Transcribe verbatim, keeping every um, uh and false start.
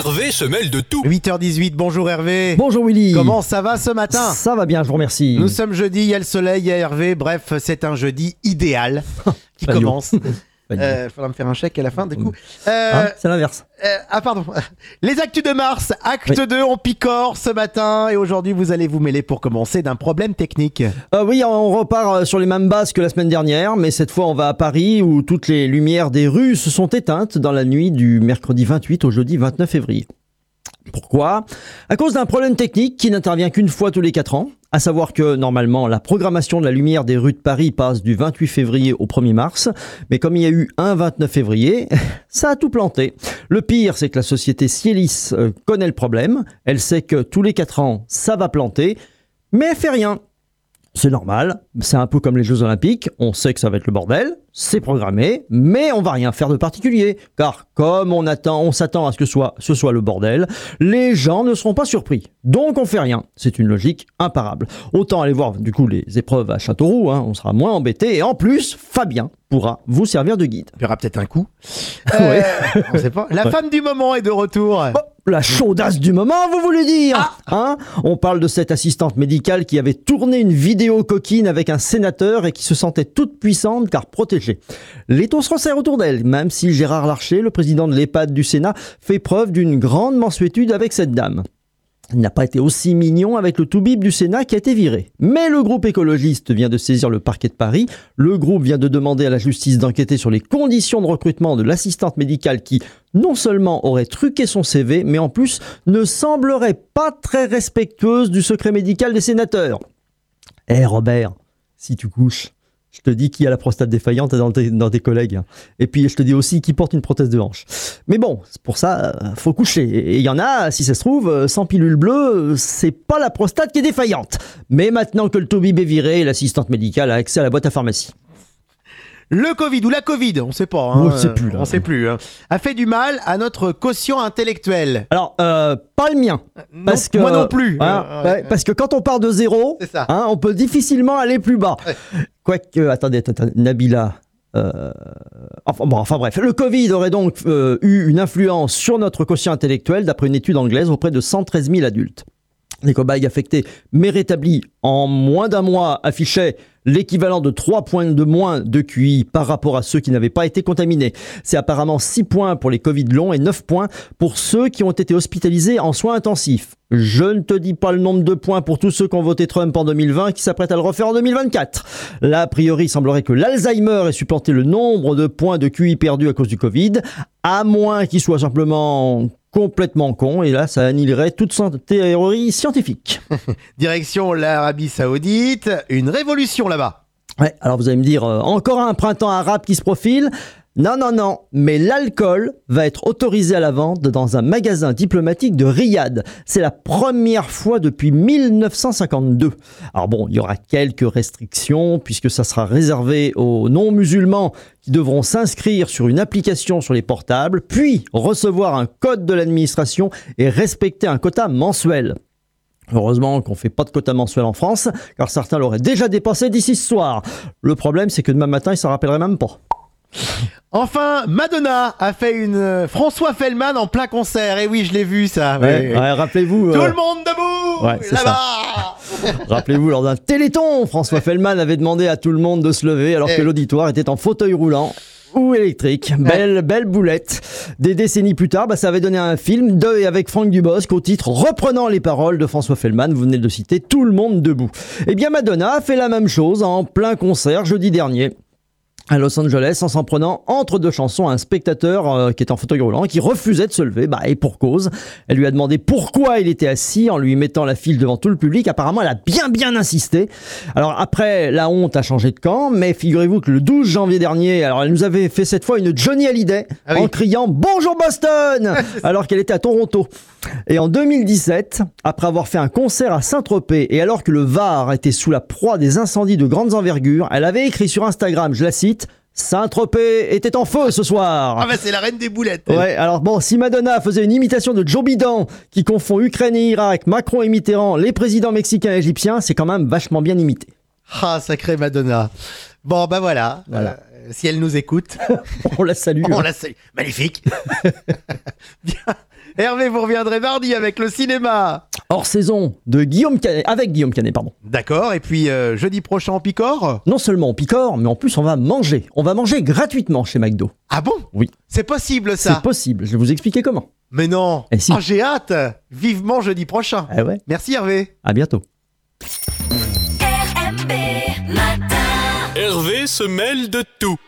Hervé se mêle de tout. huit heures dix-huit, bonjour Hervé. Bonjour Willy. Comment ça va ce matin? Ça va bien, je vous remercie. Nous sommes jeudi, il y a le soleil, il y a Hervé. Bref, c'est un jeudi idéal qui Pas commence. Il Euh, faudra me faire un chèque à la fin, du coup. Euh, hein, c'est l'inverse. euh, ah, pardon. Les actus de mars, acte Oui. deux, on picore ce matin. Et aujourd'hui, vous allez vous mêler pour commencer d'un problème technique. Euh, oui, on repart sur les mêmes bases que la semaine dernière, mais cette fois on va à Paris où toutes les lumières des rues se sont éteintes dans la nuit du mercredi vingt-huit au jeudi vingt-neuf février. Pourquoi ? À cause d'un problème technique qui n'intervient qu'une fois tous les quatre ans, à savoir que normalement la programmation de la lumière des rues de Paris passe du vingt-huit février au premier mars, mais comme il y a eu un vingt-neuf février, ça a tout planté. Le pire, c'est que la société Cielis euh, connaît le problème, elle sait que tous les quatre ans ça va planter, mais elle fait rien. C'est normal, c'est un peu comme les Jeux Olympiques, on sait que ça va être le bordel, c'est programmé, mais on va rien faire de particulier, car comme on attend, on s'attend à ce que soit, ce soit le bordel, les gens ne seront pas surpris. Donc on fait rien, c'est une logique imparable. Autant aller voir du coup les épreuves à Châteauroux, hein, on sera moins embêté, et en plus, Fabien pourra vous servir de guide. Il y aura peut-être un coup. Euh, on sait pas. La Ouais. femme du moment est de retour. Oh, la chaudasse du moment, vous voulez dire Ah. hein? On parle de cette assistante médicale qui avait tourné une vidéo coquine avec un sénateur et qui se sentait toute puissante car protégée. L'étau se resserre autour d'elle, même si Gérard Larcher, le président de l'EHPAD du Sénat, fait preuve d'une grande mansuétude avec cette dame. Il n'a pas été aussi mignon avec le toubib du Sénat qui a été viré. Mais le groupe écologiste vient de saisir le parquet de Paris. Le groupe vient de demander à la justice d'enquêter sur les conditions de recrutement de l'assistante médicale qui, non seulement aurait truqué son C V, mais en plus ne semblerait pas très respectueuse du secret médical des sénateurs. Eh Robert, si tu couches, je te dis qui a la prostate défaillante dans tes, dans tes collègues. Et puis je te dis aussi qui porte une prothèse de hanche. Mais bon, c'est pour ça, euh, faut coucher. Et il y en a, si ça se trouve, euh, sans pilule bleue, euh, c'est pas la prostate qui est défaillante. Mais maintenant que le toubib est viré, l'assistante médicale a accès à la boîte à pharmacie. Le Covid ou la Covid, on sait pas. Hein, On sait plus, là. On sait plus. Hein, a fait du mal à notre quotient intellectuel. Alors, euh, pas le mien. Parce Non, que, moi non plus. hein, Euh, ouais, ouais. parce que quand on part de zéro, C'est ça. hein, on peut difficilement aller plus bas. Ouais. Quoique, attendez, attendez, Nabila. Euh, enfin, bon, enfin bref, le Covid aurait donc euh, eu une influence sur notre quotient intellectuel d'après une étude anglaise auprès de cent treize mille adultes. Les cobayes affectés mais rétablis en moins d'un mois affichaient l'équivalent de trois points de moins de Q I par rapport à ceux qui n'avaient pas été contaminés. C'est apparemment six points pour les Covid longs et neuf points pour ceux qui ont été hospitalisés en soins intensifs. Je ne te dis pas le nombre de points pour tous ceux qui ont voté Trump en deux mille vingt et qui s'apprêtent à le refaire en deux mille vingt-quatre. Là, a priori, il semblerait que l'Alzheimer ait supplanté le nombre de points de Q I perdus à cause du Covid, à moins qu'il soit simplement complètement con, et là, ça annihilerait toute théorie scientifique. Direction l'Arabie Saoudite, une révolution là-bas. Ouais, alors vous allez me dire, euh, encore un printemps arabe qui se profile ? Non, non, non, mais l'alcool va être autorisé à la vente dans un magasin diplomatique de Riyad. C'est la première fois depuis mille neuf cent cinquante-deux. Alors bon, il y aura quelques restrictions puisque ça sera réservé aux non-musulmans qui devront s'inscrire sur une application sur les portables, puis recevoir un code de l'administration et respecter un quota mensuel. Heureusement qu'on ne fait pas de quota mensuel en France, car certains l'auraient déjà dépassé d'ici ce soir. Le problème, c'est que demain matin, ils ne s'en rappelleraient même pas. Enfin, Madonna a fait une euh, François Fellman en plein concert. Et oui, je l'ai vu ça. Ouais, Ouais, ouais. ouais, rappelez-vous, Tout euh, le monde debout Ouais, c'est là-bas. rappelez-vous, lors d'un téléthon, François Fellman avait demandé à tout le monde de se lever alors Eh. que l'auditoire était en fauteuil roulant ou électrique. Belle, belle boulette. Des décennies plus tard, bah, ça avait donné un film de et avec Franck Dubosc au titre reprenant les paroles de François Fellman. Vous venez de le citer, Tout le monde debout. Eh bien, Madonna a fait la même chose en plein concert jeudi dernier à Los Angeles en s'en prenant entre deux chansons à un spectateur euh, qui est en fauteuil roulant et qui refusait de se lever, bah, et pour cause. Elle lui a demandé pourquoi il était assis en lui mettant la file devant tout le public. Apparemment, elle a bien bien insisté. Alors après, la honte a changé de camp, mais figurez-vous que le douze janvier dernier, alors elle nous avait fait cette fois une Johnny Hallyday Ah oui. en criant « Bonjour Boston !» alors qu'elle était à Toronto. Et en deux mille dix-sept, après avoir fait un concert à Saint-Tropez et alors que le Var était sous la proie des incendies de grandes envergures, elle avait écrit sur Instagram, je la cite, « Saint-Tropez était en feu ce soir !» Ah bah c'est la reine des boulettes. Ouais, alors bon, si Madonna faisait une imitation de Joe Biden qui confond Ukraine et Irak, Macron et Mitterrand, les présidents mexicains et égyptiens, c'est quand même vachement bien imité. Ah, sacré Madonna. Bon, bah voilà. Voilà. Euh, si elle nous écoute, On la salue. on hein. la salue. Magnifique. Bien. Hervé, vous reviendrez mardi avec le cinéma. Hors saison de Guillaume Canet, avec Guillaume Canet, pardon. D'accord, et puis euh, jeudi prochain en Picor. Non seulement on picore, mais en plus on va manger. On va manger gratuitement chez McDo. Ah bon? Oui. C'est possible ça? C'est possible, je vais vous expliquer comment. Mais non. Eh si. Oh, j'ai hâte. Vivement jeudi prochain. Eh ouais. Merci Hervé. À bientôt. R M B Matin. Hervé se mêle de tout.